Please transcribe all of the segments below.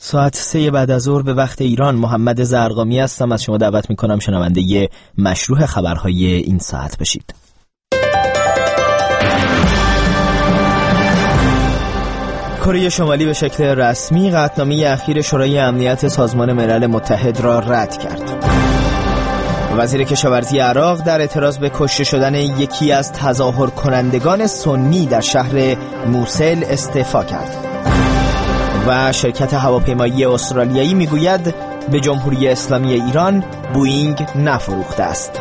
ساعت 3 بعد از ظهر به وقت ایران. محمد زرقامی هستم. از شما دعوت میکنم شنونده مشروع خبرهای این ساعت بشید. کره شمالی به شکل رسمی قطعنامه اخیر شورای امنیت سازمان ملل متحد را رد کرد. وزیر کشاورزی عراق در اعتراض به کشته شدن یکی از تظاهر کنندگان سنی در شهر موسل استعفا کرد. و شرکت هواپیمایی استرالیایی میگوید به جمهوری اسلامی ایران بوئینگ نفروخته است.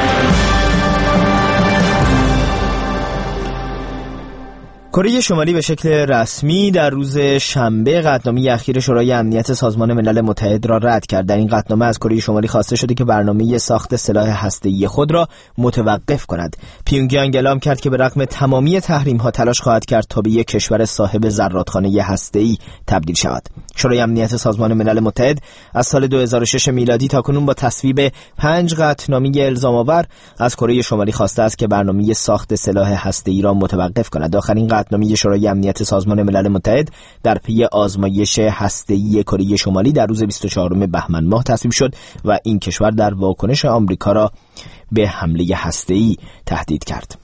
کره شمالی به شکل رسمی در روز شنبه قطعنامه اخیر شورای امنیت سازمان ملل متحد را رد کرد. در این قطعنامه از کره شمالی خواسته شده که برنامه ساخت سلاح هسته‌ای خود را متوقف کند. پیونگیانگ اعلام کرد که به رغم تمامی تحریم‌ها تلاش خواهد کرد تا به یک کشور صاحب زرادخانه هسته‌ای تبدیل شود. شورای امنیت سازمان ملل متحد از سال 2006 میلادی تاکنون با تصویب 5 قطعنامه الزام‌آور از کره شمالی خواسته است که برنامه ساخت سلاح هسته‌ای را متوقف کند. آخرین قطعنامه شورای امنیت سازمان ملل متحد در پی آزمایش هسته‌ای کره شمالی در روز 24 بهمن ماه تصویب شد و این کشور در واکنش آمریکا را به حمله هسته‌ای تهدید کرد.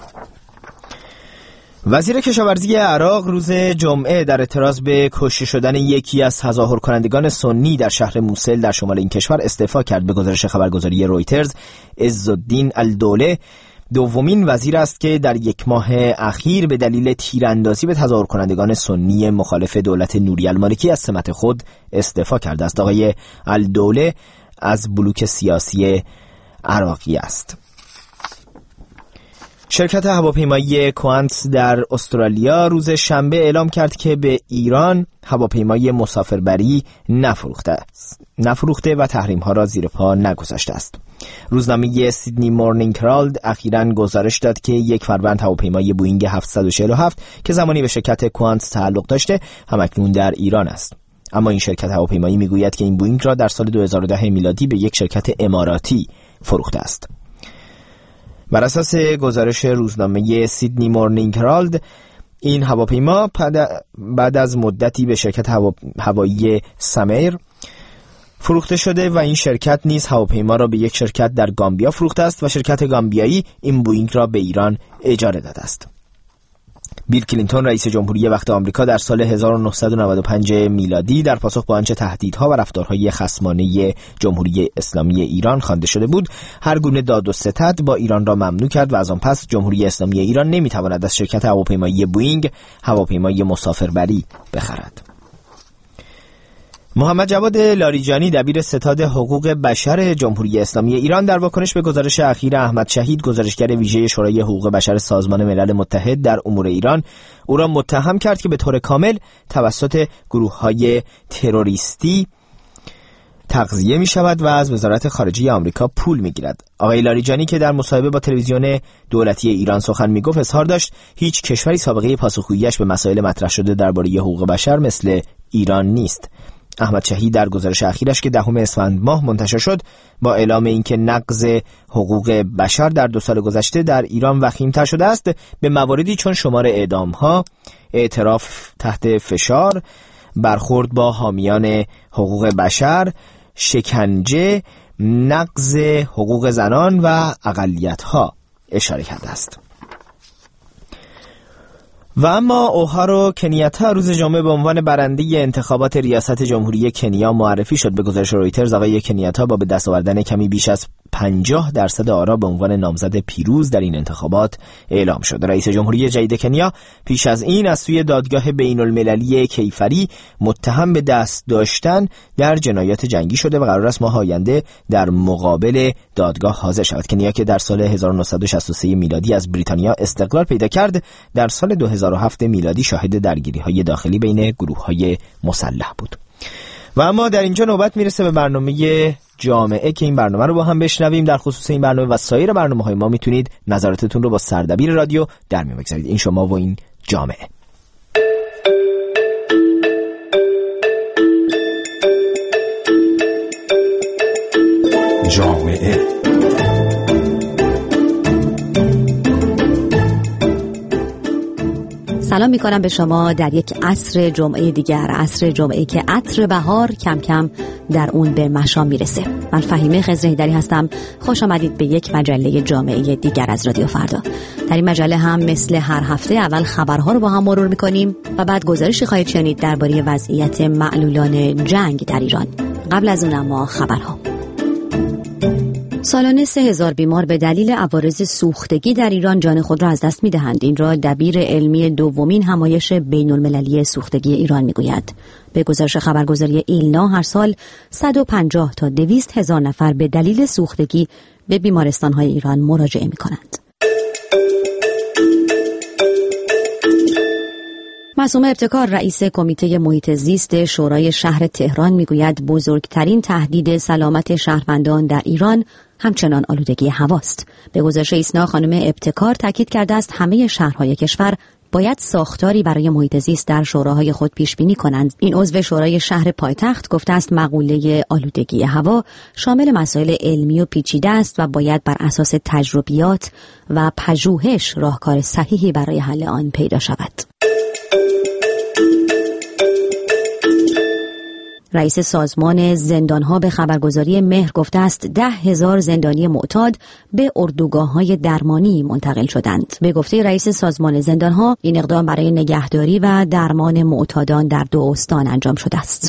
وزیر کشاورزی عراق روز جمعه در اعتراض به کشته شدن یکی از تظاهر کنندگان سنی در شهر موسل در شمال این کشور استعفا کرد. به گزارش خبرگزاری رویترز، عزالدین الدوله دومین وزیر است که در یک ماه اخیر به دلیل تیراندازی به تظاهر کنندگان سنی مخالف دولت نوری المالکی از سمت خود استعفا کرده است. آقای الدوله از بلوک سیاسی عراقی است. شرکت هواپیمایی کوانتس در استرالیا روز شنبه اعلام کرد که به ایران هواپیمای مسافربری نفروخته و تحریم‌ها را زیر پا نگذاشته است. روزنامه سیدنی مورنینگ هرالد اخیراً گزارش داد که 1 فروند هواپیمای بوئینگ 747 که زمانی به شرکت کوانتس تعلق داشته همکنون در ایران است. اما این شرکت هواپیمایی میگوید که این بوئینگ را در سال 2010 میلادی به یک شرکت اماراتی فروخته است. بر اساس گزارش روزنامه سیدنی مورنینگ هرالد، این هواپیما بعد از مدتی به شرکت هوایی سمیر فروخته شده و این شرکت نیز هواپیما را به یک شرکت در گامبیا فروخته است و شرکت گامبیایی این بوئینگ را به ایران اجاره داده است. بیل کلینتون رئیس جمهوری وقت آمریکا در سال 1995 میلادی در پاسخ به آنچه تهدیدها و رفتارهای خصمانه جمهوری اسلامی ایران خوانده شده بود، هر گونه داد و ستد با ایران را ممنوع کرد و از آن پس جمهوری اسلامی ایران نمیتواند از شرکت هواپیمایی بوئینگ هواپیمای مسافربری بخرد. محمد جواد لاریجانی دبیر ستاد حقوق بشر جمهوری اسلامی ایران در واکنش به گزارش اخیر احمد شهید گزارشگر ویژه شورای حقوق بشر سازمان ملل متحد در امور ایران او را متهم کرد که به طور کامل توسط گروه‌های تروریستی تغذیه می شود و از وزارت خارجه آمریکا پول می گیرد. آقای لاریجانی که در مصاحبه با تلویزیون دولتی ایران سخن می گفت اظهار داشت هیچ کشوری سابقه پاسخگویی‌اش به مسائل مطرح شده درباره حقوق بشر مثل ایران نیست. احمد شهید در گزارش اخیرش که 10 اسفند ماه منتشر شد با اعلام اینکه نقض حقوق بشر در 2 سال گذشته در ایران وخیم‌تر شده است، به مواردی چون شمار اعدام‌ها، اعتراف تحت فشار، برخورد با حامیان حقوق بشر، شکنجه، نقض حقوق زنان و اقلیت‌ها اشاره کرده است. و اما اوهارو کنیاتا روز جمعه به عنوان برنده انتخابات ریاست جمهوری کنیا معرفی شد. به گزارش رویترز آقای کنیاتا با به دست آوردن کمی بیش از 50% آرا به عنوان نامزد پیروز در این انتخابات اعلام شد. رئیس جمهوری جدید کنیا پیش از این از سوی دادگاه بین المللی کیفری متهم به دست داشتن در جنایات جنگی شده و قرار است ماه آینده در مقابل دادگاه حاضر شود. کنیا که در سال 1963 میلادی از بریتانیا استقلال پیدا کرد، در سال 2007 میلادی شاهد درگیری‌های داخلی بین گروه‌های مسلح بود. و اما در اینجا نوبت میرسه به برنامه جامعه که این برنامه رو با هم بشنویم. در خصوص این برنامه و سایر برنامه‌های ما میتونید نظراتتون رو با سردبیر رادیو در میون بگذارید. این شما و این جامعه. جامعه سلام میکنم به شما در یک عصر جمعه دیگر، عصر جمعه که عطر بهار کم کم در اون به مشام میرسه. من فهیمه خضرهیدری هستم. خوش آمدید به یک مجله جامعه دیگر از رادیو فردا. در این مجله هم مثل هر هفته اول خبرها رو با هم مرور میکنیم و بعد گزارشی خواهید شنید درباره وضعیت معلولان جنگ در ایران. قبل از اون اما خبرها. سالانه 3000 بیمار به دلیل عوارض سوختگی در ایران جان خود را از دست می‌دهند. این را دبیر علمی دومین همایش بین‌المللی سوختگی ایران می‌گوید. به گزارش خبرگزاری ایلنا هر سال 150 تا 200 هزار نفر به دلیل سوختگی به بیمارستان‌های ایران مراجعه می‌کنند. معصومه ابتکار رئیس کمیته محیط زیست شورای شهر تهران میگوید بزرگترین تهدید سلامت شهروندان در ایران همچنان آلودگی هواست. به گزارش ایسنا خانم ابتکار تاکید کرده است همه شهرهای کشور باید ساختاری برای محیط زیست در شوراهای خود پیش بینی کنند. این عضو شورای شهر پایتخت گفته است مقوله آلودگی هوا شامل مسائل علمی و پیچیده است و باید بر اساس تجربیات و پژوهش راهکار صحیحی برای حل آن پیدا شود. رئیس سازمان زندانها به خبرگزاری مهر گفته است 10,000 زندانی معتاد به اردوگاه‌های درمانی منتقل شدند. به گفته رئیس سازمان زندانها این اقدام برای نگهداری و درمان معتادان در 2 استان انجام شده است.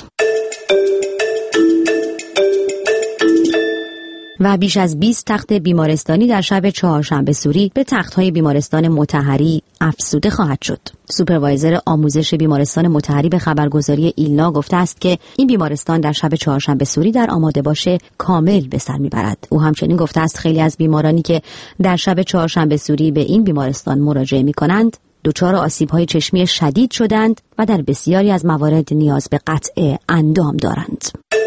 و بیش از 20 تخت بیمارستانی در شب چهارشنبه سوری به تخت‌های بیمارستان مطهری افزوده خواهد شد. سوپروایزر آموزش بیمارستان مطهری به خبرگزاری ایلنا گفته است که این بیمارستان در شب چهارشنبه سوری در آماده باشه کامل به سر میبرد. او همچنین گفته است خیلی از بیمارانی که در شب چهارشنبه سوری به این بیمارستان مراجعه می‌کنند دچار آسیب‌های چشمی شدید شدند و در بسیاری از موارد نیاز به قطع اندام دارند.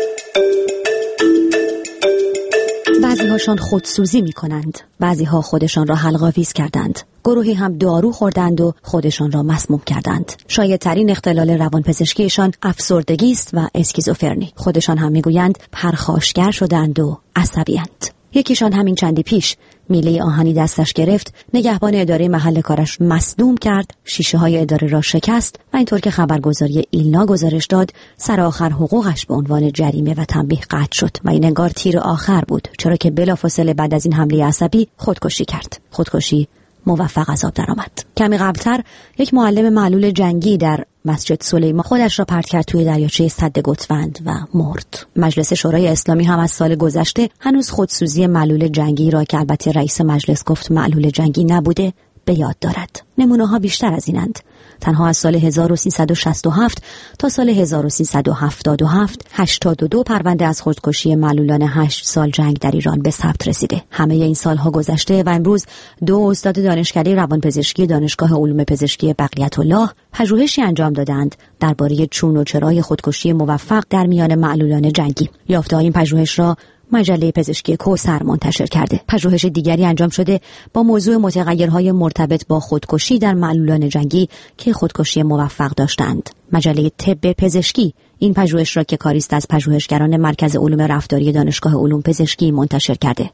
بعضی‌هاشان خودسوزی می‌کنند، بعضی‌ها خودشان را حلق‌آویز کردند، گروهی هم دارو خوردند و خودشان را مسموم کردند. شایع‌ترین اختلال روانپزشکیشان افسردگی است و اسکیزوفرنی. خودشان هم می‌گویند پرخاشگر شدند و عصبی‌اند. یکیشان همین چندی پیش میله آهنی دستش گرفت، نگهبان اداره محل کارش مصدوم کرد، شیشه‌های اداره را شکست و اینطور که خبرگزاری ایلنا گزارش داد سرآخر حقوقش به عنوان جریمه و تنبیه قطع شد و این انگار تیر آخر بود، چرا که بلافاصله بعد از این حمله عصبی خودکشی کرد. خودکشی موفق از آب درآمد. کمی قبلتر یک معلم معلول جنگی در مسجد سلیمان خودش را پرت کرد توی دریاچه سد گوسفند و مرد. مجلس شورای اسلامی هم از سال گذشته هنوز خودسوزی معلول جنگی را که البته رئیس مجلس گفت معلول جنگی نبوده به یاد دارد. نمونه‌ها بیشتر از اینند. تنها از سال 1367 تا سال 1377 82 پرونده از خودکشی معلولان 8 سال جنگ در ایران به ثبت رسیده. همه این سالها گذشته و امروز 2 استاد دانشکده روانپزشکی دانشگاه علوم پزشکی بقیت‌الله پژوهشی انجام دادند درباره چون و چرای خودکشی موفق در میان معلولان جنگی. یافته‌های این پژوهش را مجله پزشکی کوثر منتشر کرده. پژوهش دیگری انجام شده با موضوع متغیرهای مرتبط با خودکشی در معلولان جنگی که خودکشی موفق داشتند. مجله طب پزشکی این پژوهش را که کاریست از پژوهشگران مرکز علوم رفتاری دانشگاه علوم پزشکی منتشر کرده.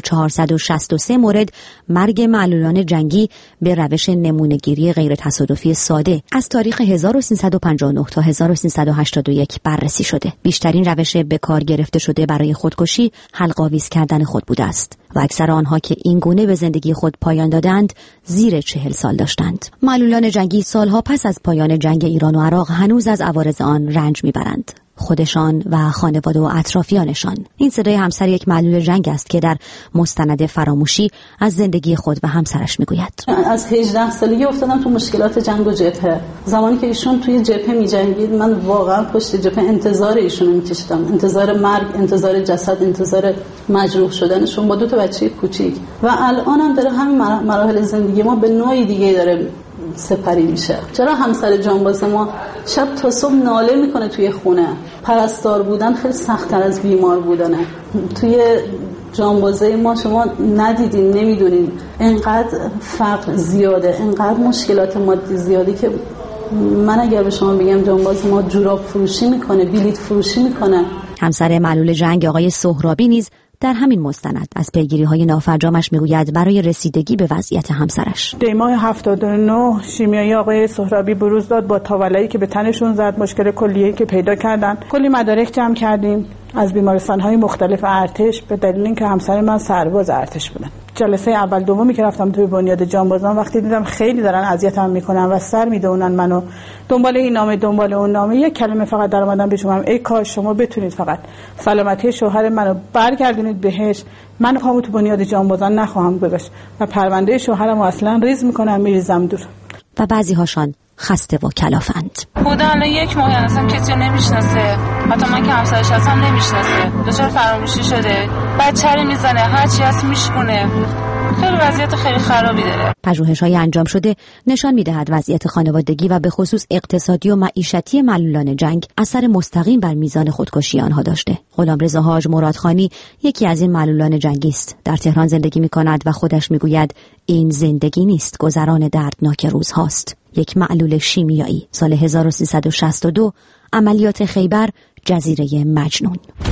1463 مورد مرگ معلولان جنگی به روش نمونه‌گیری غیر تصادفی ساده از تاریخ 1359 تا 1381 بررسی شده. بیشترین روش به کار گرفته شده برای خودکشی حلق‌آویز کردن خود بوده است و اکثر آنها که این گونه به زندگی خود پایان دادند زیر 40 سال داشتند. معلولان جنگی سالها پس از پایان جنگ ایران و عراق هنوز از عوارض آن رنج میبرند. خودشان و خانواده و اطرافیانشان. این صدای همسر یک معلول جنگ است که در مستند فراموشی از زندگی خود و همسرش میگوید. از 18 سالگی افتادم تو مشکلات جنگ و جبهه. زمانی که ایشون توی جبهه می‌جنگید من واقعا پشت جبهه انتظار ایشون می‌کشیدم. انتظار مرگ، انتظار جسد، انتظار مجروح شدنشون با 2 تا بچه کوچیک. و الانم داره همین مراحل زندگی ما به نوعی دیگه داره سپری میشه. چرا همسر جانباز ما شب تا صبح ناله میکنه توی خونه؟ پرستار بودن خیلی سخت‌تر از بیمار بودنه. توی جانبازه ما شما ندیدین، نمیدونین انقدر فقر زیاده، انقدر مشکلات مادی زیادی که من اگر به شما بگم جانباز ما جوراب فروشی میکنه، بلیط فروشی میکنه. همسر معلول جنگ آقای سهرابی نیز در همین مستند از پیگیری‌های نافرجامش میگوید برای رسیدگی به وضعیت همسرش. دی ماه 79 شیمیایی آقای سهرابی بروز داد با تاولایی که به تنشون زد، مشکل کلیه‌ای که پیدا کردن. کلی مدارک جمع کردیم از بیمارستان‌های مختلف ارتش به دلیل اینکه همسر من سرباز ارتش بودن. جلسه اول دومی که رفتم توی بنیاد جانبازان وقتی دیدم خیلی دارن اذیتم میکنن و سر میدونن منو دنبال این نامه دنبال اون نامه، یک کلمه فقط در اومدم بهشون ای کاش شما بتونید فقط سلامتی شوهر منو برگردونید بهش، من پامو تو بنیاد جانبازان نخواهم گذاشت و پرونده شوهرمو اصلا ریز میکنم میریزم دور. و بعضی هاشان خسته و کلافند. خدا الان یک ماه اصلا کسی رو نمیشناسه، حتی من که همسرش هستم نمیشناسه، دچار فراموشی شده، بچه رو میزنه، هرچی هست میشکونه، خیلی وضعیت خیلی خرابی داره. پژوهش‌های انجام شده نشان می‌دهد وضعیت خانوادگی و به خصوص اقتصادی و معیشتی معلولان جنگ اثر مستقیم بر میزان خودکشی آنها داشته. غلامرضا حاج مرادخانی یکی از این معلولان جنگی است. در تهران زندگی می‌کند و خودش می‌گوید این زندگی نیست، گذران دردناک روزهاست. یک معلول شیمیایی، سال 1362، عملیات خیبر، جزیره مجنون.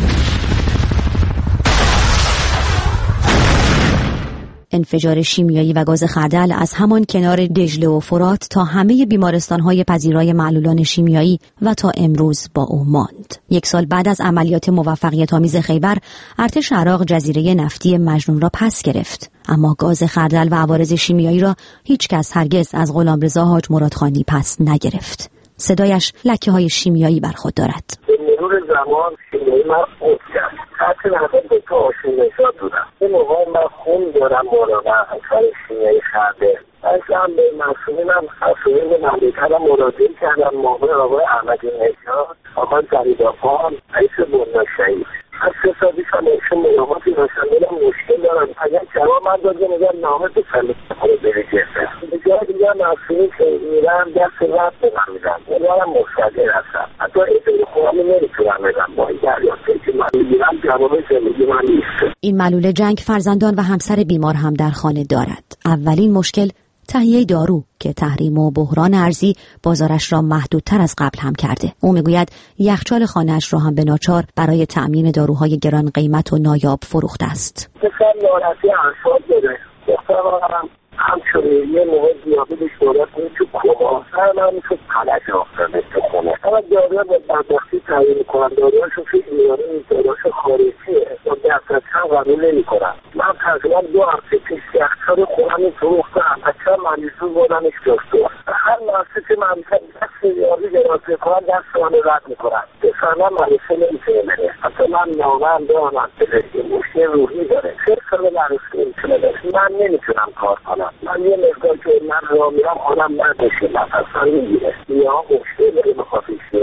انفجار شیمیایی و گاز خردل از همان کنار دجله و فرات تا همه بیمارستان‌های پذیرای معلولان شیمیایی و تا امروز با او ماند. یک سال بعد از عملیات موفقیت‌آمیز خیبر، ارتش عراق جزیره نفتی مجنون را پس گرفت. اما گاز خردل و عوارض شیمیایی را هیچ کس هرگز از غلامرضا حاج مرادخانی پس نگرفت. صدایش لکه‌های شیمیایی بر خود دارد. به مرور زمان شیمیایی من خود کرد. حتی نظر به تو آشون نشاد بودم. این موقع من خون دارم مراقع اثر شیمیایی خرده. اصلا به مسئولینم مسئولین مملکتم مراجعه کردم، موقع آقای احمدی نژاد، آقای زریدافان، رئیس بنیاد شهید. از حسابیش هم ایشون ملاقاتی داشتن، دلم مشکل دارم. اگر جواب من داده میگم نامه بسنده خود بریجسته. به جای دیگر مسئولین که میرم دست رفت به من میدم. میرم مستقر هستم. حتی این خواهمی نمیتونم بدم. با این دریافته که من میگیرم جواب زندگی من نیست. این معلول جنگ فرزندان و همسر بیمار هم در خانه دارد. اولین مشکل تهیه دارو که تحریم و بحران ارزی بازارش را محدودتر از قبل هم کرده. او میگوید یخچال خانه‌اش را هم به ناچار برای تأمین داروهای گران قیمت و نایاب فروخته است. پسر ناراحتی اعصاب داره. دخترم همچنین یه موقع دیابتش دولت تو کما من تو پلش افتاده تو خونه. اما داروها به بدبختی تعیین میکنن، داروهاشو فکر میارن داروهاش خارجیه و دست هم قبول نمیکنن. من تقریبا 2 هفته پیش یخچال خونه‌مو فروختم، بچه مریضون بردنش دکتر. هر مؤسسه مملکت دست یاری گرفته کنن دست من رد میکنن. بفهمم مریضه نمیتونه بره. حتی من نامم دارم که مشکل روحی داره. 3 سال مریضه نمیتونه بره. من نمیتونم کار کنم. من یه مقدار که من را میرم حالم نداشته نفسم میگیره یا مشکل داره بخاطیشه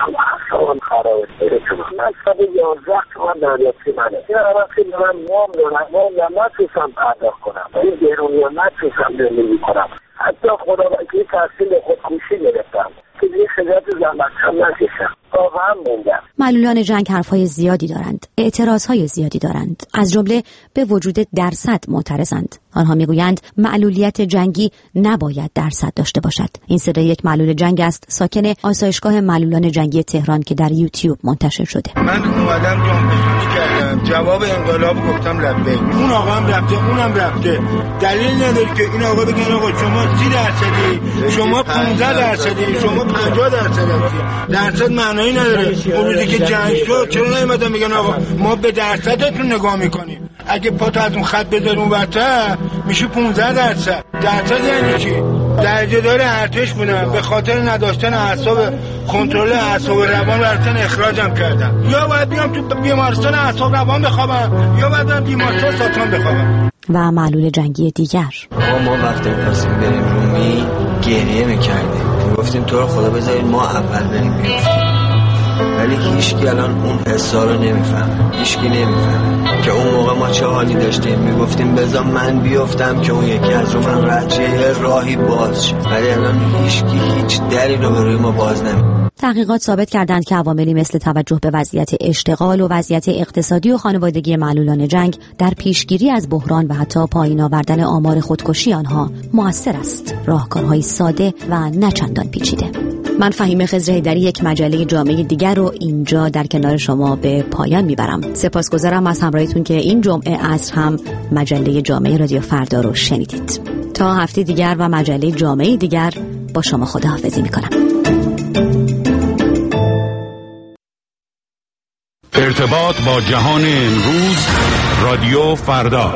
هم خرابه برچونم. من 111 تومن دریافتی منه. این وقتی من وام دارم نتوستم پرداخت کنم و این گرونی ها نتوستم زندگی کنم. حتی خدا وکیلی تحصیل خودکشی گرفتم که یه خجالت زحمت‌کش نکشم. واقعا موندم. معلولان جنگ حرفهای زیادی دارند، اعتراضهای زیادی دارند، از جمله به وجود درصد معترضند. آنها میگویند معلولیت جنگی نباید درصد داشته باشد. این صدای یک معلول جنگ است، ساکن آسایشگاه معلولان جنگی تهران که در یوتیوب منتشر شده. من اومدم جانبازی کردم، جواب انقلاب گفتم لبیک. اون آقا هم رفته، اونم رفته. دلیل نداره که این آقا بگن آقا شما 30%، شما 15%، شما 50%. درصد معنی نداره. اون روزی که جنگ شد چرا نمیدن میگن آقا ما به درصدتون نگاه میکنیم. اگه پاتو از اون خط بذاریم اون وسط میشه 15%. درصد یعنی چی؟ درجه دار ارتش بودن، به خاطر نداشتن اعصاب کنترل اعصاب روان رفتن اخراجم کردن. یا باید بیام تو بیمارستان اعصاب روان بخوابم یا باید بیام بیمارستان ساتان بخوابم. و معلول جنگی دیگر. ما وقتی می‌خواستیم بریم رومی گریه می‌کردیم، میگفتیم تو رو خدا بذارید ما اول بریم بیفتیم. ولی هیچکی الان اون حسا رو نمیفهمه. هیچکی نمیفهمه که اون موقع ما چه حالی داشتیم. میگفتیم بذار من بیفتم که اون یکی از رو من رد شه، راهی باز شه. ولی الان هیچکی هیچ دری رو به روی ما باز نمی‌کنه. تحقیقات ثابت کردند که عواملی مثل توجه به وضعیت اشتغال و وضعیت اقتصادی و خانوادگی معلولان جنگ در پیشگیری از بحران و حتی پایین آوردن آمار خودکشی آنها مؤثر است. راهکارهای ساده و نه چندان پیچیده. من فهیمه خضرحیدری یک مجله جامعه دیگر رو اینجا در کنار شما به پایان میبرم. سپاسگزارم از همراهیتون که این جمعه عصر هم مجله جامعه رادیو فردا رو شنیدید. تا هفته دیگر و مجله جامعه دیگر با شما خداحافظی میکنم. ارتباط با جهان امروز، رادیو فردا.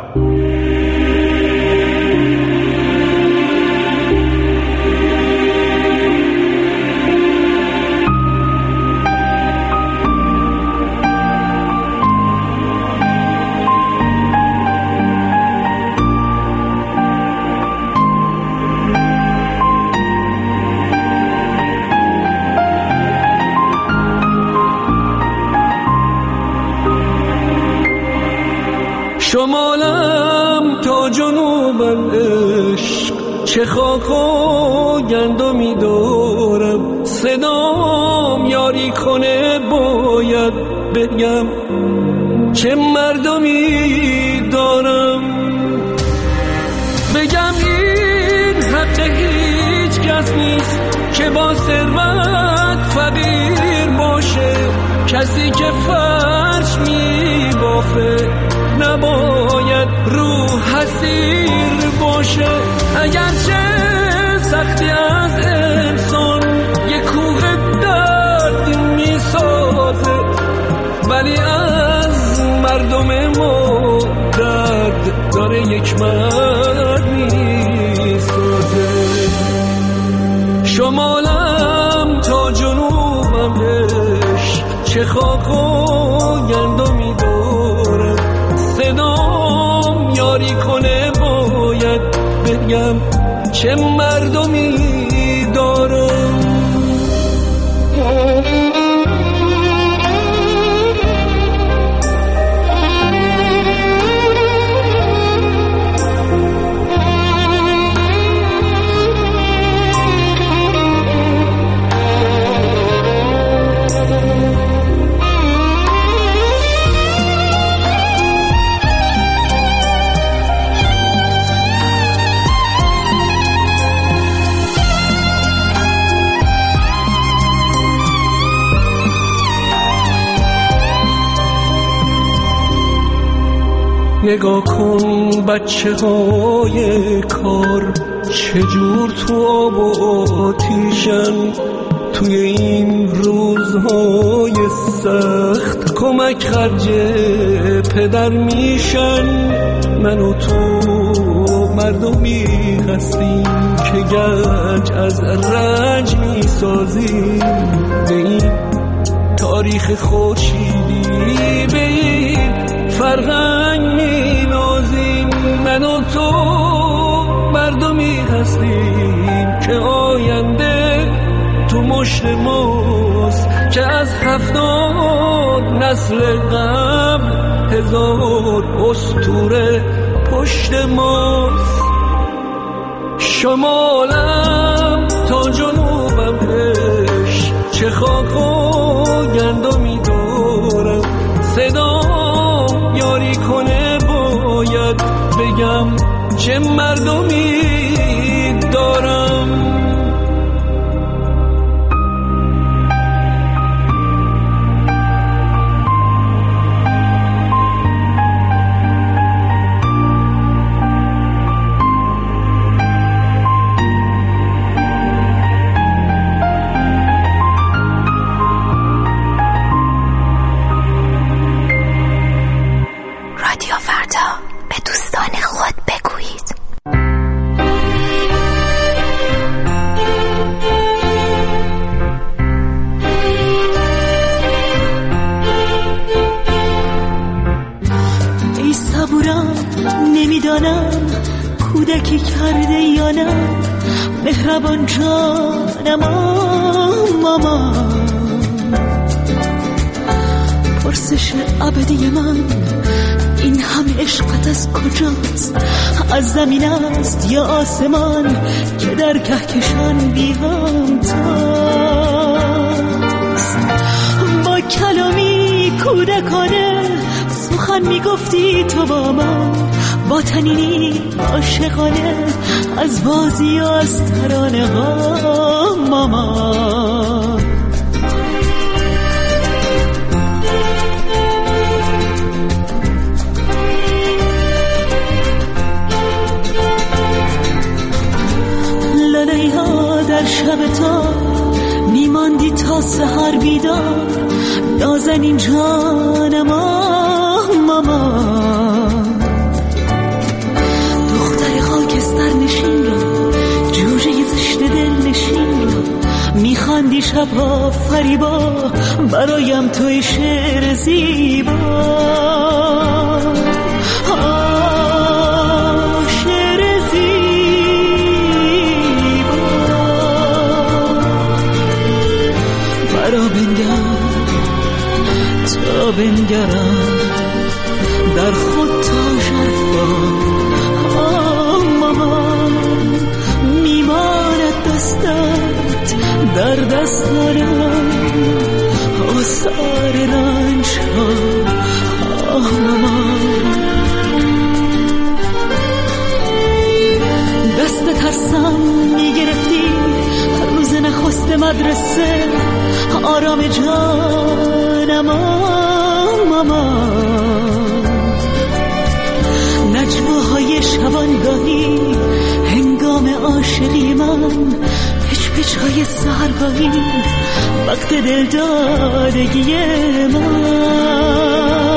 شمالم تا جنوبم عشق، چه خاک و گندمی دارم، صدام یاری کنه باید بگم چه مردمی دارم. بگم این حق هیچ کس نیست که با ثروت فقیر باشه، کسی که فرش می بافه نباید رو حسیر باشه. اگرچه سختی از انسان یک کوه درد می سازه، ولی از مردم ما درد داره یک مرد می سازه. شمالم تا جنوبم عشق، چه خاک و گندمی دارم، صدام یاری کنه باید بگم چه مردمی دارم. نگاه کن بچه های کار چجور تو آب و آتیشن، توی این روزهای سخت کمک خرج پدر میشن. من و تو مردمی هستیم که گنج از رنج میسازیم، به این تاریخ خورشیدی، به این فرهنگ مینازیم. من و تو مردمی هستیم که آینده تو مشت ماست، که از 70 نسل قبل 1000 اسطوره پشت ماست. شمالم تا جنوبم عشق، چه خاک و گندمی دارم، صدام یاری کنه باید بگم چه مردمی دارم. کودکی کرده یا نه مهربان جانم مامان، پرسش ابدی من این همه عشقت از کجاست؟ از زمین است یا آسمان که در کهکشان بی‌همتاست؟ با کلامی کودکانه سخن میگفتی تو با من، با تنینی عاشقانه از بازی و از ترانه ها ماما. لاله‌ها در شب تا میماندی تا سحر بیدار، نازنین جانم ماما. دختر خاکستر نشین را، جوجه زشت دل نشین را، میخواندی شبها فریبا برایم توی شعر زیبا. بنگرم در خود تا شرفا ماما. میماند دستت در دستانم آثار رنج ها ماما. دست ترسم میگرفتی هر روز نخست مدرسه، آرام جانم ماما. نجواهای شبانگاهی هنگام عاشقی من، پچ پچ های سحرگاهی وقت دلدادگی من.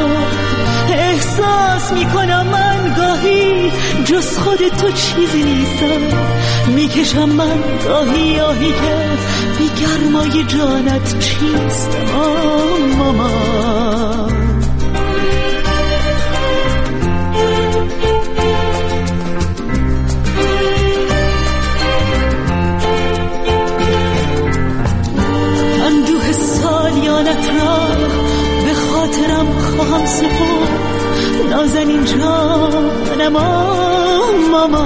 احساس میکنم من گاهی جز خود تو چیزی نیستم، میکشم من گاهی آهی که بی گرمای جانت چیست ماما. اندوه سالیانت را به خاطرم خواهم سپرد، نازنین جانم ماما.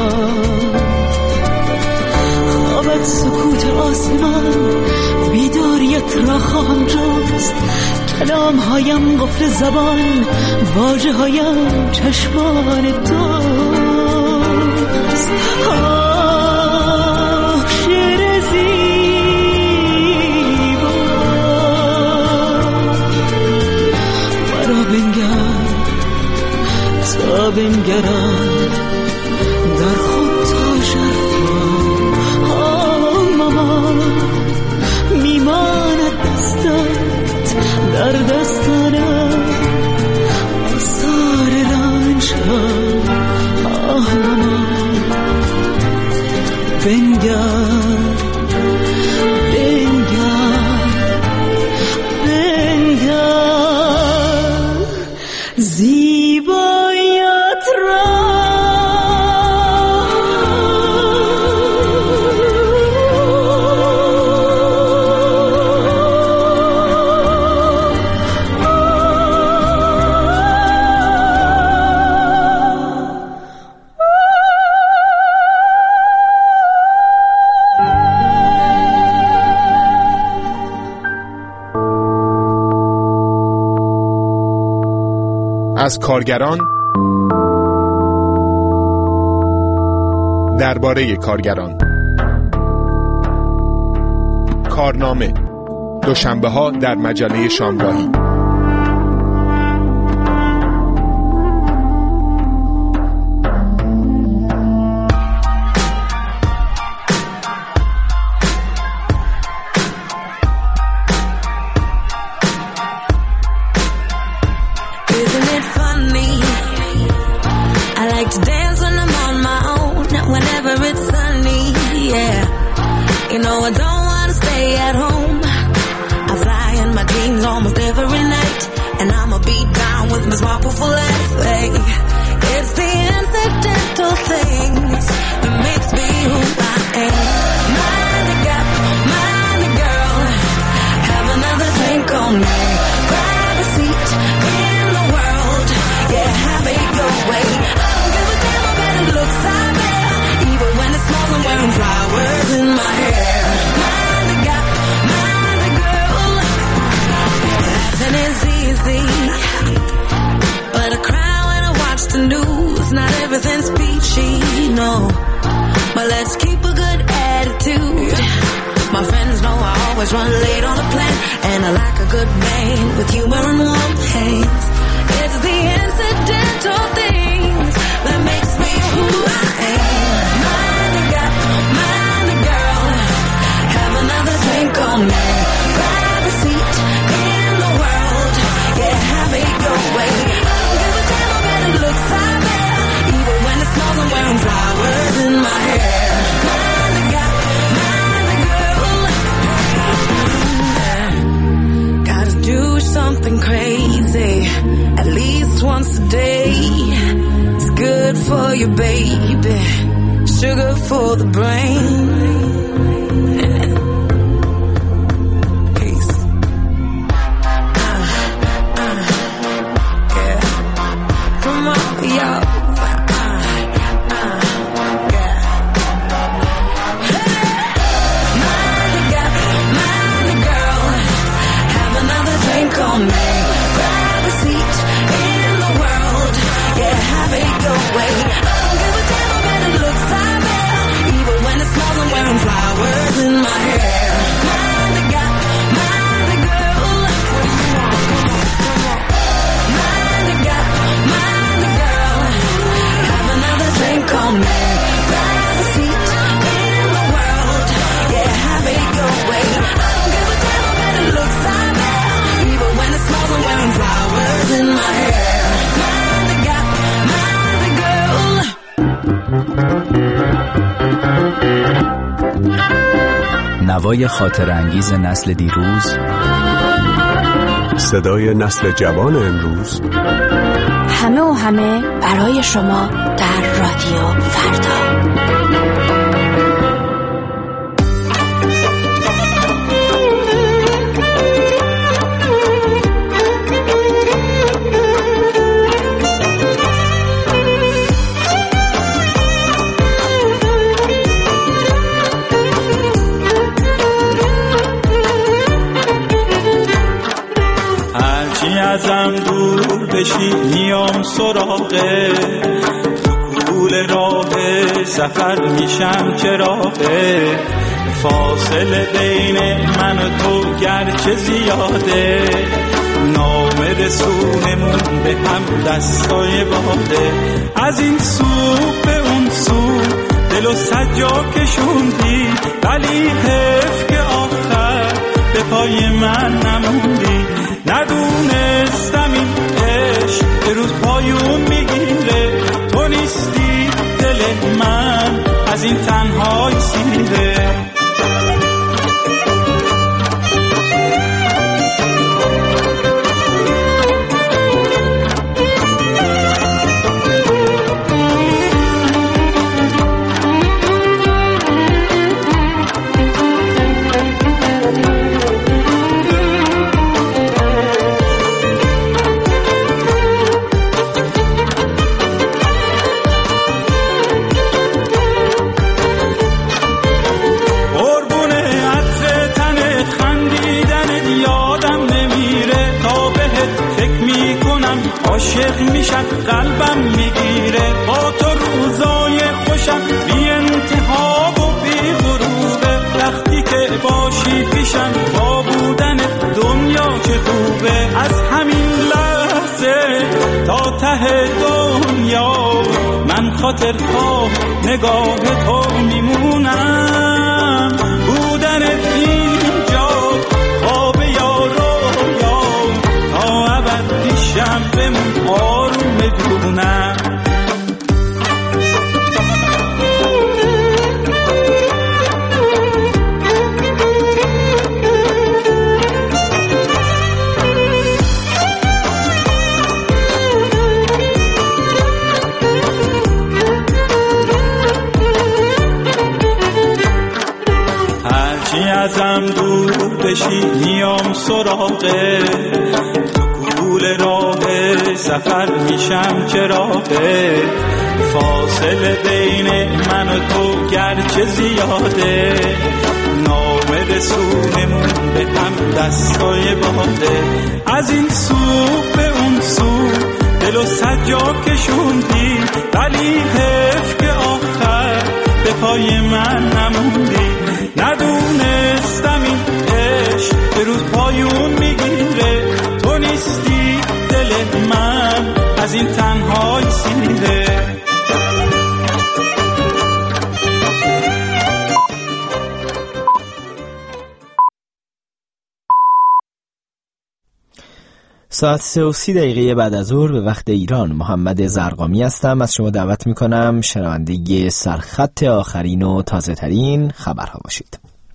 خوابت سکوت آسمان، بیداریت را خواهم جست، کلام هایم قفل زبان، واژه هایم چشمان دوست. شعر زیبا مرا بنگر تا بنگرم در خود تا شرفا ماما. میماند دستت در دستانم آثار رنج ها ماما. بنگر بنگر بنگر زیبایت را. از کارگران، درباره کارگران. کارنامه، دوشنبه‌ها در مجله شامگاهی. But I cry when I watch the news. know. But let's keep a good attitude. My friends know I always run late on a plan, and I like a good man with humor and warm hands. It's the incidental things that makes me who I am. Mind the gap, mind the girl. Have another drink on me. Grab a seat in the world. Yeah, have it your way. I don't give a damn about the looks I bear, even when it smells I'm wearing flowers in my hair. Mind the gap, mind the girl. Gotta do something crazy at least once a day. It's good for you, baby. Sugar for the brain. Peace. Yeah. Come on, y'all. Mind the gap, mind the girl. Have another drink on me. Grab a seat in the world. Yeah, have it your way. I don't give a damn about the looks I bear, even when it smells I'm wearing flowers in my hair. Mind the gap, mind the girl. Mind the gap, mind the girl. Have another drink on me. Grab a seat in the world. Yeah, have it your way. I don't give a damn about the looks I bear, even when it smells I'm wearing flowers in my hair. Mind the gap, mind the girl. نوای خاطر انگیز نسل دیروز، صدای نسل جوان امروز، همه و همه برای شما در رادیو فردا. ازم دور بشی میام سراغه، تو کول راه سفر میشم چراغه، فاصله بین من و تو گرچه زیاده، نامه رسونمون به هم دستای باده، از این سو به اون سو دل و سجا کشوندی، ولی حیف که آخر به پای من نموندی، ندونستم این عشق به روز پایون میگیره، تو نیستی دل من از این تنهای سیره. عاشق میشم قلبم میگیره، با تو روزای خوشم بی انتها و بی غروبه، وقتی که باشی پیشم با بودن دنیا چه خوبه، از همین لحظه تا ته دنیا من خاطر خواه نگاه تو میمونم، بودن اینجا خواب یارو یا تا ابد پیشم بمون آروم بدونم. هرچی ازم دور بشی میام سراغه، کول راه سفر میشم چراغه، فاصله بین من و تو گرچه زیاده، نامه رسونمون به هم دستای باده، از این سو به اون سو دل و سجا کشوندی، ولی حیف که آخر به پای من نموندی. ندونستم این عشق به رود پایون میگیره، تو نیستی دل من از این تنهای سیره. ساعت 3:30 بعد از ظهر به وقت ایران. محمد زرقامی هستم. از شما دعوت میکنم شنونده سرخط آخرین و تازه ترین خبرها باشید.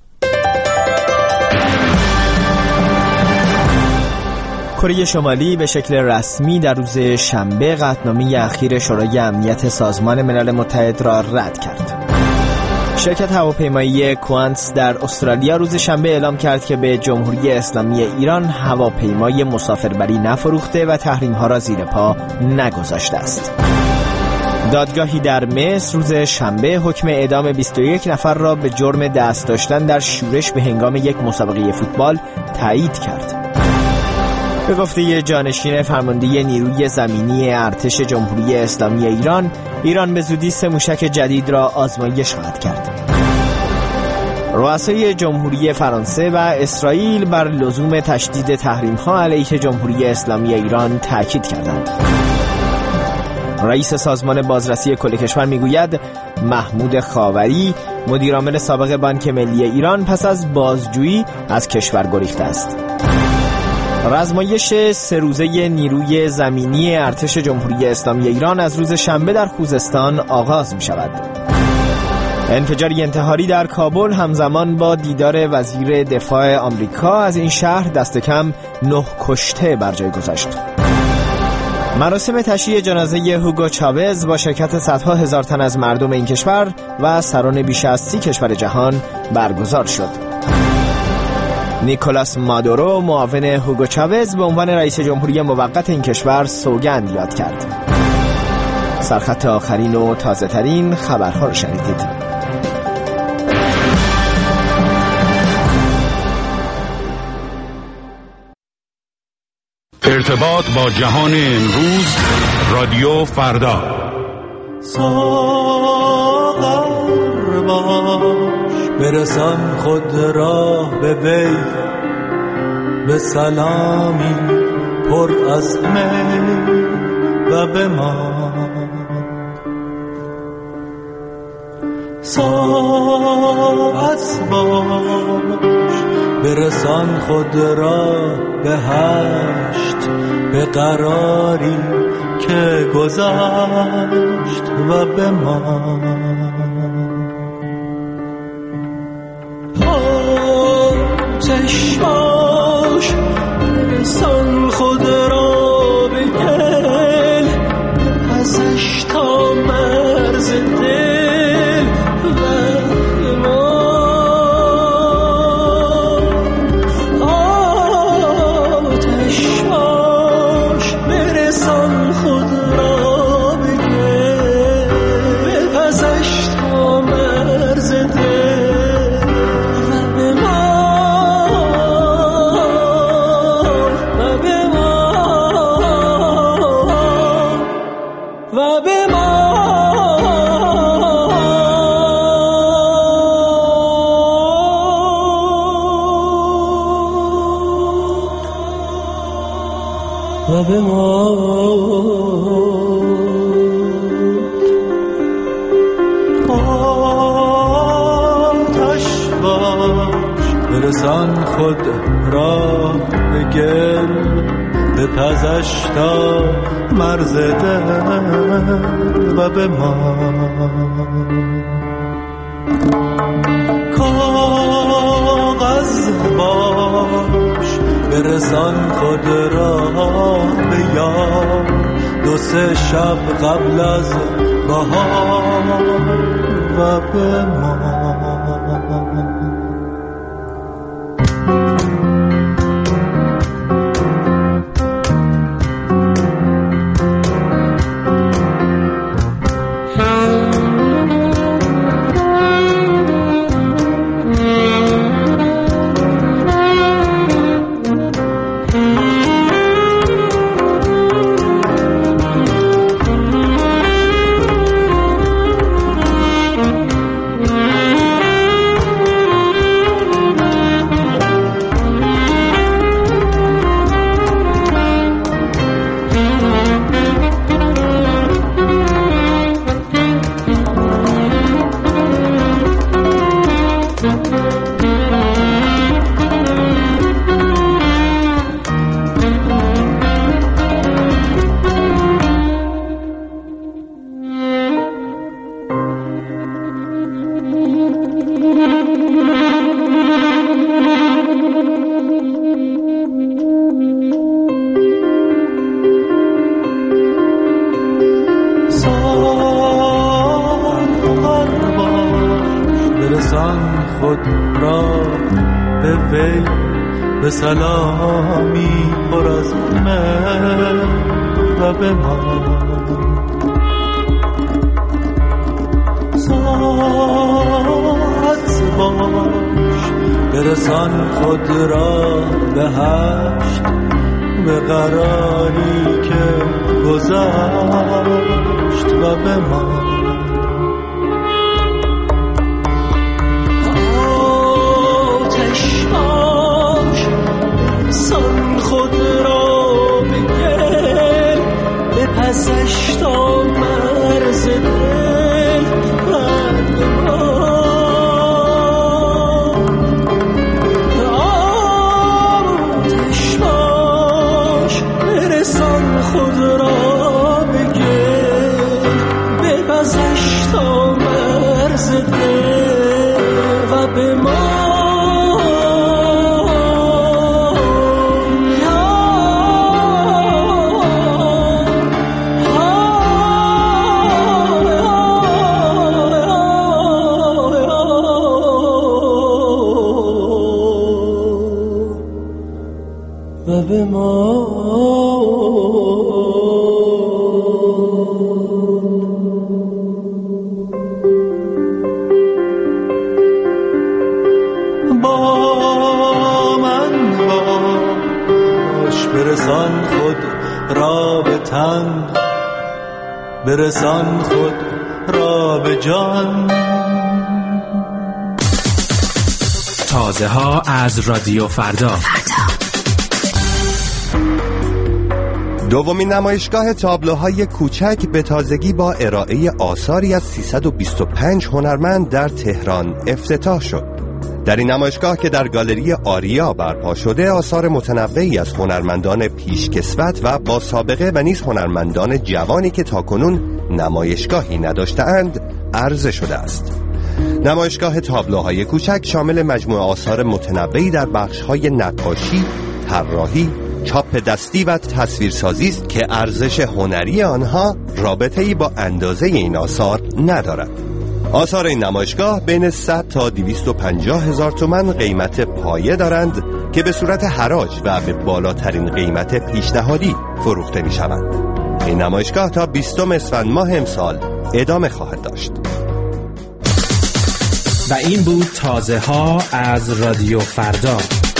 کره شمالی به شکل رسمی در روز شنبه قطعنامه اخیر شورای امنیت سازمان ملل متحد را رد کرد. شرکت هواپیمایی کوانتس در استرالیا روز شنبه اعلام کرد که به جمهوری اسلامی ایران هواپیمای مسافربری نفروخته و تحریم‌ها را زیر پا نگذاشته است. دادگاهی در مصر روز شنبه حکم اعدام 21 نفر را به جرم دست داشتن در شورش به هنگام یک مسابقه فوتبال تایید کرد. به گفته جانشین فرمانده نیروی زمینی ارتش جمهوری اسلامی ایران به زودی 3 موشک جدید را آزمایش خواهد کرد. رؤسای جمهوری فرانسه و اسرائیل بر لزوم تشدید تحریم‌ها علیه جمهوری اسلامی ایران تاکید کردند. رئیس سازمان بازرسی کل کشور میگوید محمود خاوری، مدیرعامل سابق بانک ملی ایران، پس از بازجویی از کشور گریخته است. رزمایش 3 روزه نیروی زمینی ارتش جمهوری اسلامی ایران از روز شنبه در خوزستان آغاز می شود. انفجاری انتحاری در کابل همزمان با دیدار وزیر دفاع آمریکا از این شهر دست کم 9 کشته بر جای گذاشت. مراسم تشییع جنازه هوگو چاوز با شرکت صدها هزار تن از مردم این کشور و سران بیش از 30 کشور جهان برگزار شد. نیکولاس مادورو، معاون هوگو چاوز، به عنوان رئیس جمهوری موقت این کشور سوگند یاد کرد. سرخط آخرین و تازه ترین خبرها رو شنیدید. ارتباط با جهان امروز، رادیو فردا. ساغر باش برسان خود را به وی، به سلامی پر از می و به ما. ساعت باش برسان خود را به هشت، به قراری که گذشت و به ما. آتش باش برسان خود را به گل، ازش تا مرز دل و ما. آتش باش برسان خود را به گل، ازش تا مرز دل و به ما. آتش باش برسان خود را به گل، به پزش تا مرز دل و به ما. کاغذ باش برسان خود را به یاد، 2-3 شب قبل از بهار و به ما. برسان خود را به وی به سلامی پر از مهر و به ما ساعت باش برسان خود را به هشت به قراری که گذشت و به ما سان خود را بگل بپسش تا مرز دل بند ما آتش باش برسان خود را بگل بپسش تا مرز دل و به ما برسان خود را به تن برسان خود را به جان. تازه ها از رادیو فردا. دومین نمایشگاه تابلوهای کوچک به تازگی با ارائه آثاری از 325 هنرمند در تهران افتتاح شد. در این نمایشگاه که در گالری آریا برپا شده، آثار متنوعی از هنرمندان پیشکسوت و با سابقه و نیز هنرمندان جوانی که تاکنون نمایشگاهی نداشته‌اند عرضه شده است. نمایشگاه تابلوهای کوچک شامل مجموعه آثار متنوعی در بخش‌های نقاشی، طراحی، چاپ دستی و تصویرسازی است که ارزش هنری آنها رابطه‌ای با اندازه این آثار ندارد. آثار این نمایشگاه بین 100 تا 250 هزار تومان قیمت پایه دارند که به صورت حراج و به بالاترین قیمت پیشنهادی فروخته می شوند. این نمایشگاه تا 20 اسفند ماه امسال ادامه خواهد داشت. و این بود تازه ها از رادیو فردا.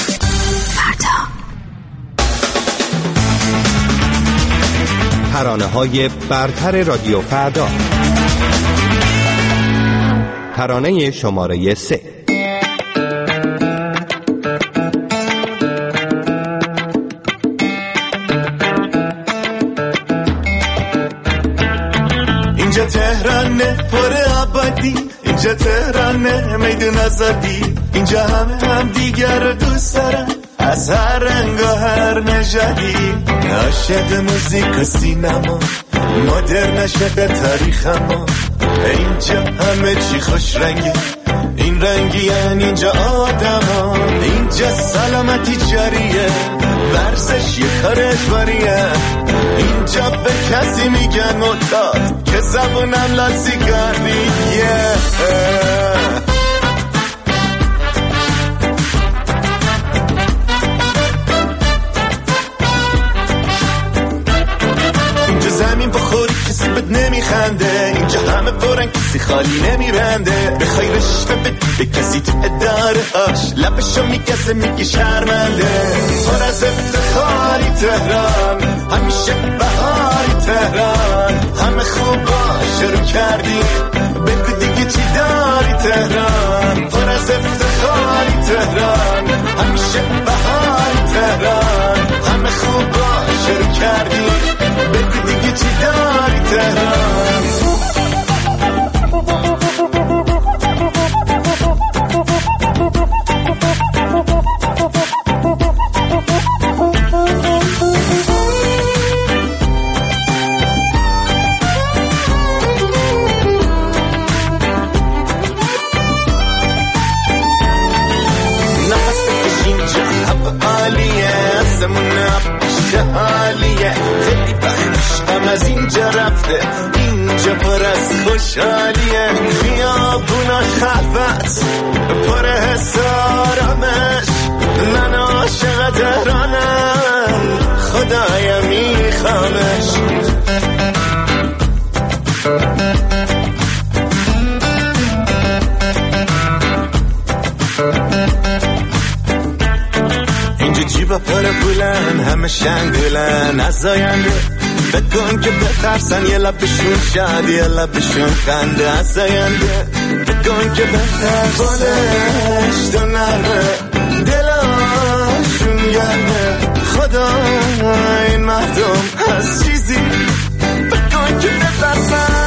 ترانه های برتر رادیو فردا. ترانه شماره 3. اینجا تهرانه پر آبادی، اینجا تهرانه میدون آزادی، اینجا هم دیگر رو دوست دارن از هر رنگ و هر نژادی. عاشق موزیک و سینما، مدرن عاشق تاریخ ما، اینجا همه چی خوش رنگه، این رنگی یعنی اینجا آدم ها، اینجا سلامتی جاریه، ورزش یه کار اجباریه، اینجا به کسی میگن معتاد که زبونم لاسیگاریه. زمین بخوری کسی بد نمیخنده، اینجا همه فورن کسی خالی نمیبنده، بخوای رشوه بدی به کسی تو ادارهاش لبشو میگزه میگی شرمنده. پر از افتخاری تهران، همیشه بهاری تهران، همه خوبا شروع کردی بگو دیگه چی داری تهران. پر از افتخاری تهران، همیشه بهاری تهران، همه خوبا شروع کردی بگو دیگه چی داری تهران. نفس بکش اینجا هوا عالیه آسمون نبشه حالیه خیلی بخشم از اینجا رفته اینجا پر از خوشحالیه خیابوناش خلوت پر حسارمش من عاشق تهرانم خدایا میخوامش اینجا جیبا پر پولن همه شنگولن از آینده بکن که بترسن یه لبشون شاد یه لبشون خنده از آینده بکن که بترسنش تو نره دلاشون گرمه خدا این مردم از چیزی بکن که بترسن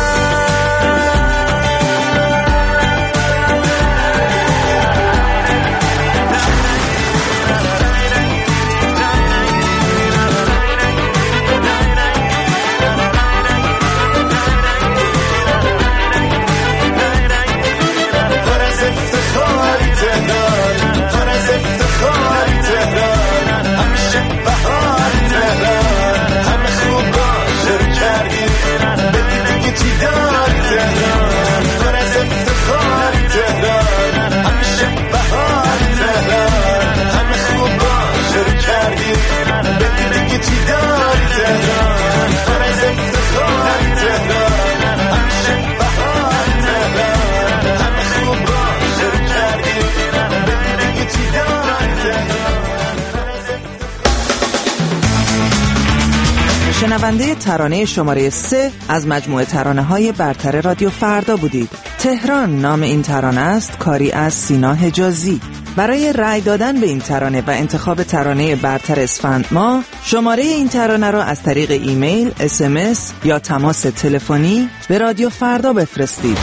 شنونده ترانه شماره 3 از مجموعه ترانه‌های برتر رادیو فردا بودید. تهران نام این ترانه است، کاری از سینا حجازی. برای رأی دادن به این ترانه و انتخاب ترانه برتر اسفند ماه، شماره این ترانه را از طریق ایمیل، SMS یا تماس تلفنی به رادیو فردا بفرستید.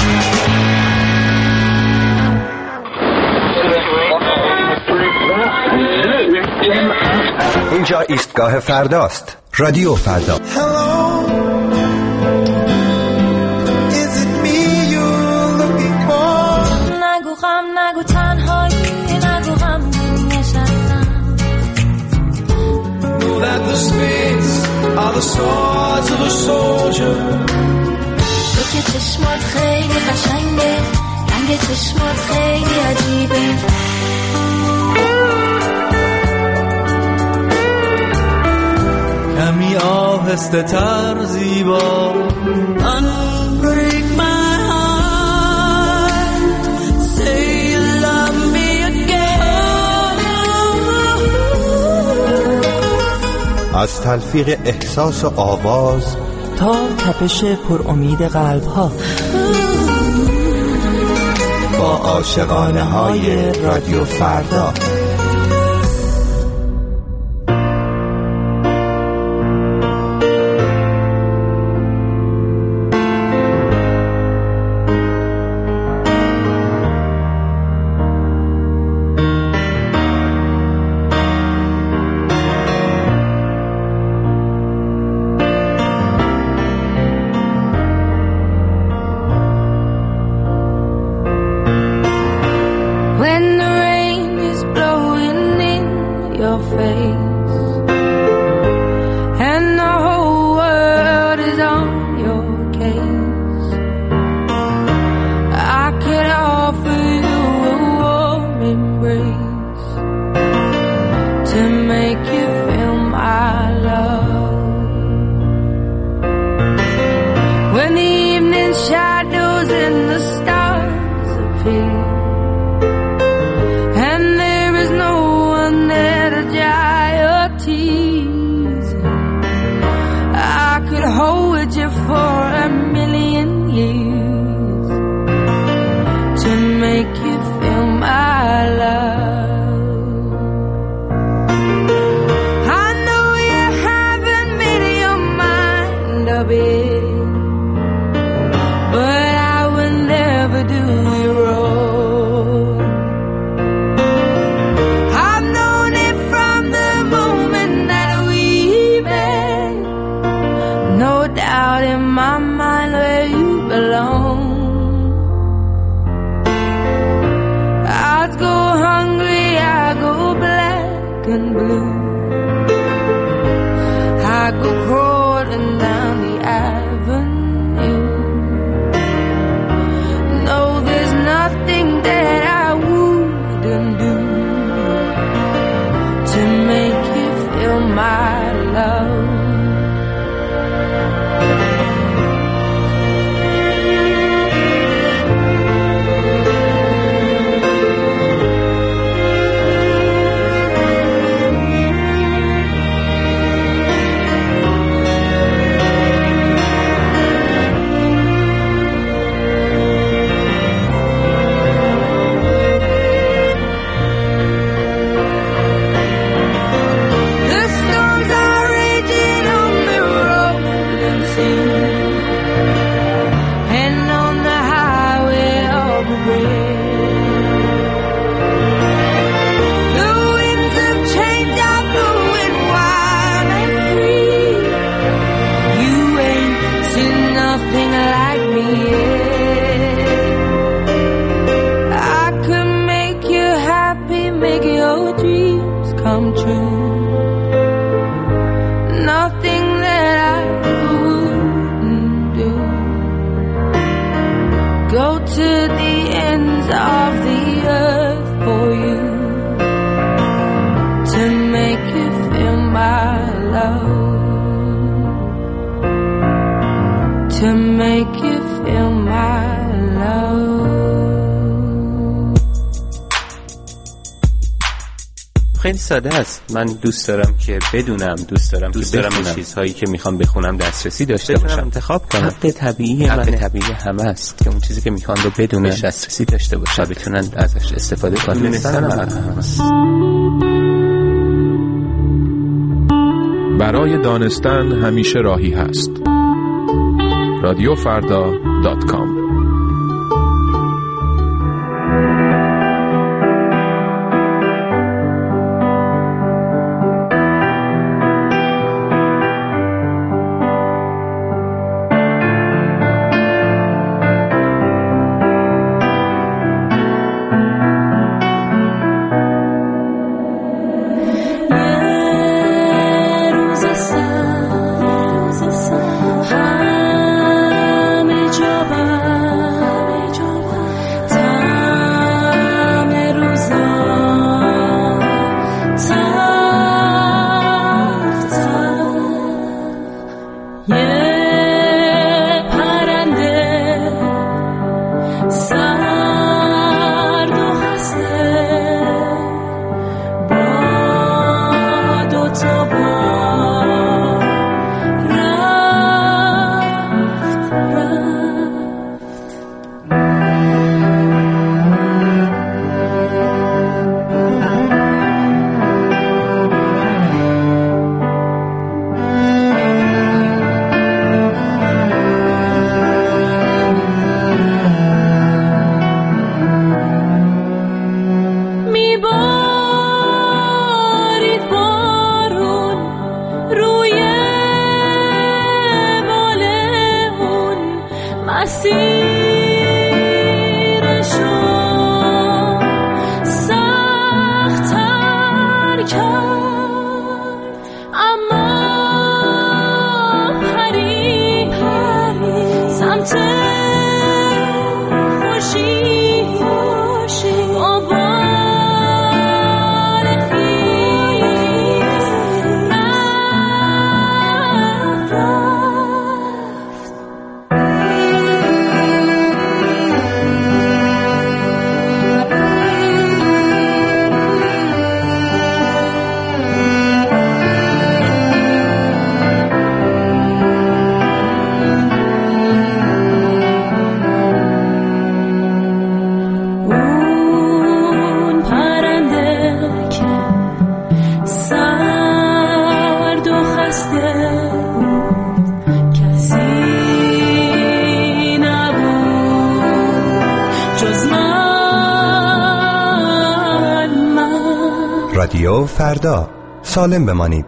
اینجا ایستگاه فرداست. رادیو فردا. نگو غم نگو تنهایی نگو غم نشستم. Know that the spades are the swords of a soldier. تو که چشمات خیلی قشنگه رنگ چشمات خیلی عجیبه. کمی آهسته تر زیبا Unbreak my heart Say you love me again. از تلفیق احساس و آواز تا تپش پر امید قلب ها با عاشقانه های رادیو فردا. I and blue. I go crawling down the avenue. No, there's nothing that I wouldn't do to make you feel my love. To make you feel my love. خیلی ساده است. من دوست دارم که بدونم، دوست دارم به چیزهایی که میخوام بخونم دسترسی داشته باشم، انتخاب کنم. حق طبیعی همه است که اون چیزی که میخوان رو بدونن دسترسی داشته باشن، بتونن ازش استفاده کنن. برای دانستن همیشه راهی هست. radiofarda.com رادیو فردا، سالم بمانید.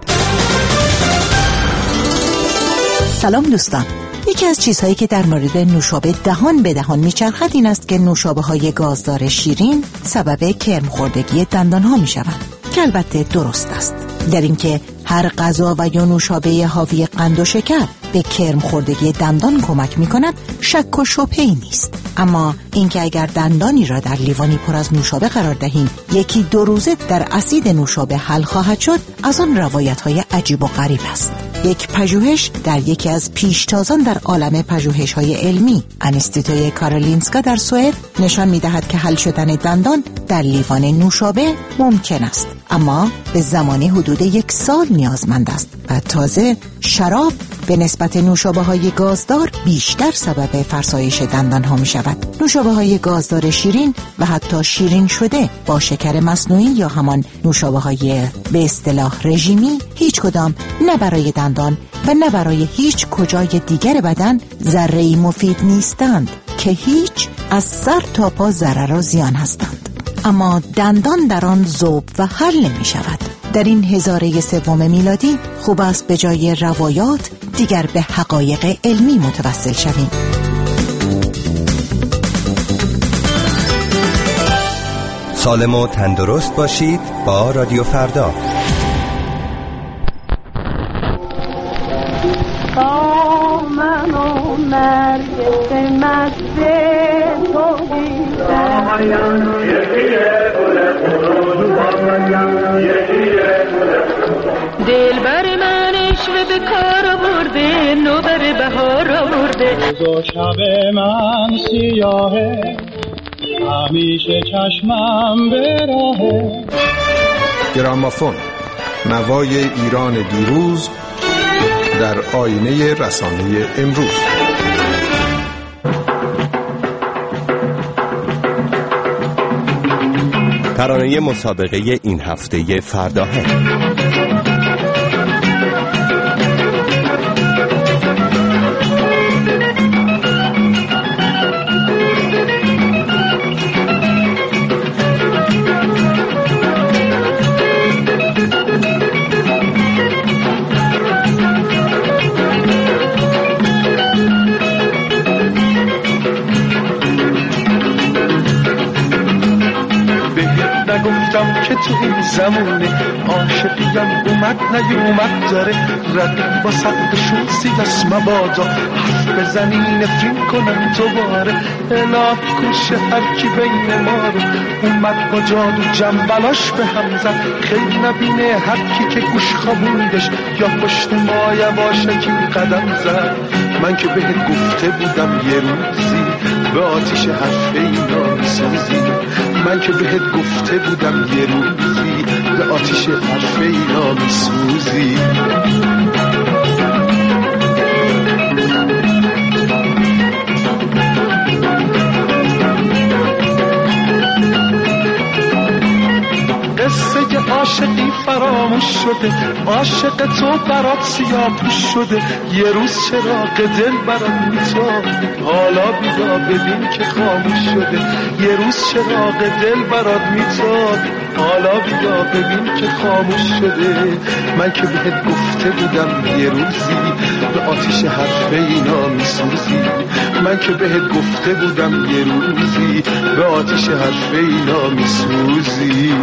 سلام دوستان. یکی از چیزهایی که در مورد نوشابه دهان به دهان میچرخد این است که نوشابه های گازدار شیرین سبب کرم خوردگی دندان ها میشوند. که البته درست است. در اینکه هر غذا و یا نوشابه حاوی قند و شکر به کرم خوردگی دندان کمک می‌کند شک و شبهه‌ای نیست. اما اینکه اگر دندانی را در لیوانی پر از نوشابه قرار دهیم 1-2 روزه در اسید نوشابه حل خواهد شد، از آن روایت‌های عجیب و غریب است. یک پژوهش در یکی از پیشتازان در عالم پژوهش‌های علمی انستیتوی کارولینسکا در سوئد نشان می‌دهد که حل شدن دندان در لیوان نوشابه ممکن است، اما به زمانی حدود 1 سال نیازمند است و تازه شراب به نسبت نوشابه‌های گازدار بیشتر سبب فرسایش دندان‌ها می‌شود. نوشابه‌های گازدار شیرین و حتی شیرین شده با شکر مصنوعی یا همان نوشابه‌های به اصطلاح رژیمی هیچ کدام نه برای دندان و نه برای هیچ کجای دیگر بدن ذره‌ای مفید نیستند که هیچ از سر تا پا ضرر و زیان هستند. اما دندان در آن ذوب و حل نمی شود. در این هزاره 3 میلادی خوب است به جای روایات دیگر به حقایق علمی متوسل شویم. سالم و تندرست باشید با رادیو فردا. من و نرگس مزه تو دل بر من عشق به کار برده، نوبر بهار آورده. روز شب من سیاهه، همیشه چشمم به راهه. گرامافون، نوای ایران دیروز در آینه رسانه امروز. ترانه مسابقه این هفته فرداهه. نگفتم که تو این زمونه عاشقیم اومد نیومد داره رقیب با صدشون سیاس مبادا حرف بزنی نفرین کنم دوباره الهی کشه هر کی بین ما رو اومد با جادو جنبلاش به هم زد خیلی نبینه هر کی که گوش خوابوندش یا پشت ما یواشکی قدم زد من که بهت گفته بودم یه روزی به آتیش حرف اینا میسوزی من که بهت گفته بودم یه روزی به آتیش حرف اینا میسوزی قصه عاشقی فراموش شده عاشق تو برات سیاپوش شده یه روز چراغ دل برات میتاب حالا بیدا ببین که خاموش شده یه روز چراغ دل برات میتاب حالا بیدا ببین که خاموش شده من که بهت گفته بودم یه روزی به آتیش حرف اینا میسوزی من که بهت گفته بودم یه روزی به آتیش حرف اینا میسوزی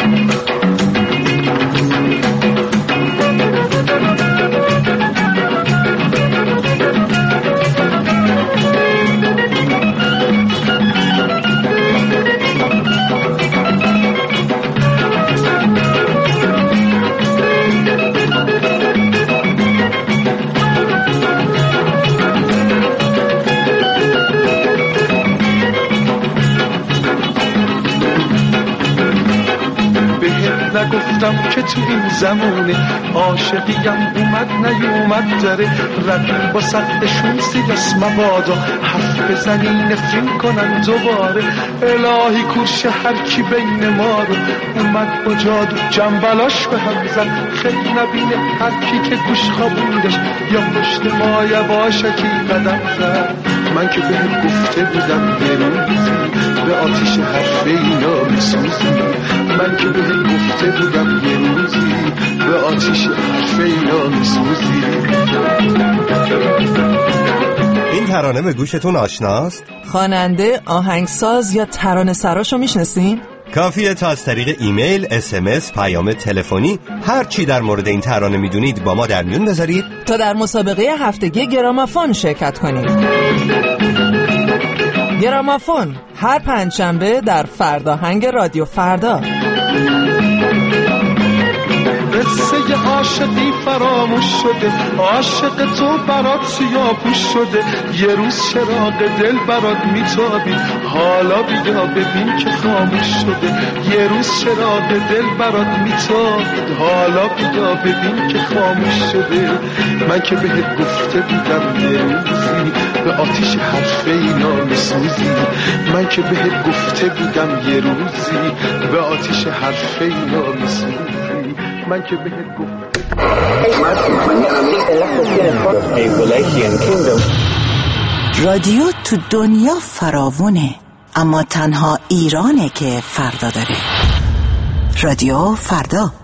نگفتم که تو این زمونه عاشقیم اومد نیومد داره رقیب با صدشون سیاس مبادا حرف بزنی نفرین کنن دوباره الهی کورش هر کی بین ما رو اومد با جادو جنبلاش به هم زد خیلی نبینه هر کی که گوش خوابوندش یا پشت ما یواشکی قدم زد من که بهت گفته بودم یه روزی به آتیش حرف اینا میسوزی من که بهت گفته بودم یه روزی به آتیش حرف اینا میسوزی این ترانه به گوشتون آشناست؟ خواننده، آهنگساز یا ترانه سراشو میشناسین؟ کافیه تا از طریق ایمیل، SMS، پیام تلفنی هر چی در مورد این ترانه میدونید با ما در میون بذارید تا در مسابقه هفتگی گرامافون شرکت کنید. گرامافون هر پنجشنبه در فرداهنگ رادیو فردا. قصه عاشقی فراموش شده، عاشق تو برات سیاه‌پوش شده، یه روز چراغ دل برات میتابید، حالا بیا ببین که خاموش شده، یه روز چراغ دل برات میتابید، حالا بیا ببین که خاموش شده. من که بهت گفته بودم یه روزی به آتیش حرف اینا میسوزی، من که بهت گفته بودم یه روزی به آتیش حرف اینا میسوزی، من که بهت گفتم. رادیو تو دنیا فراوونه، اما تنها ایرانه که فردا داره. رادیو فردا.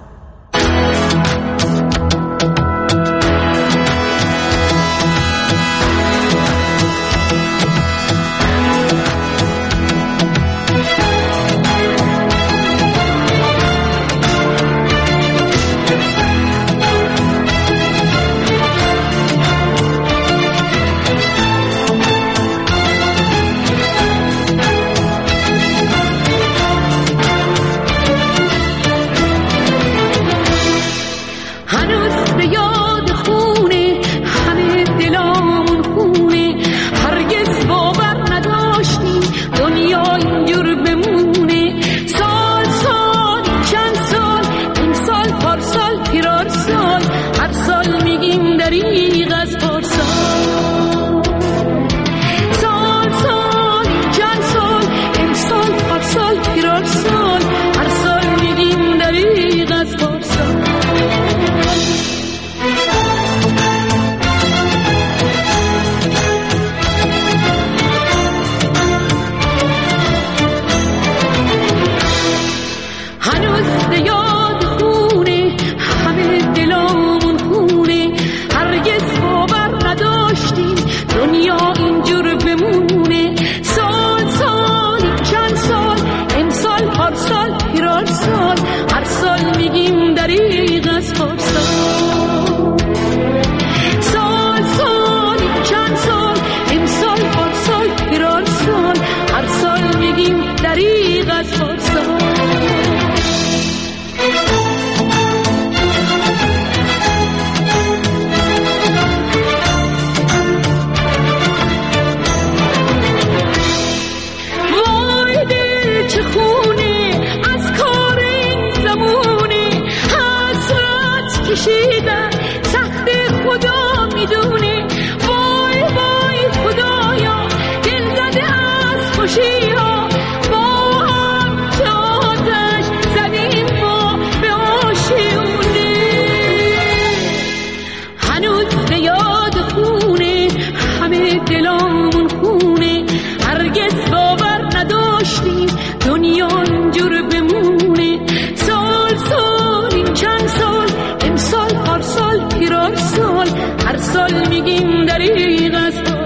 هر سال میگیم دریغ است.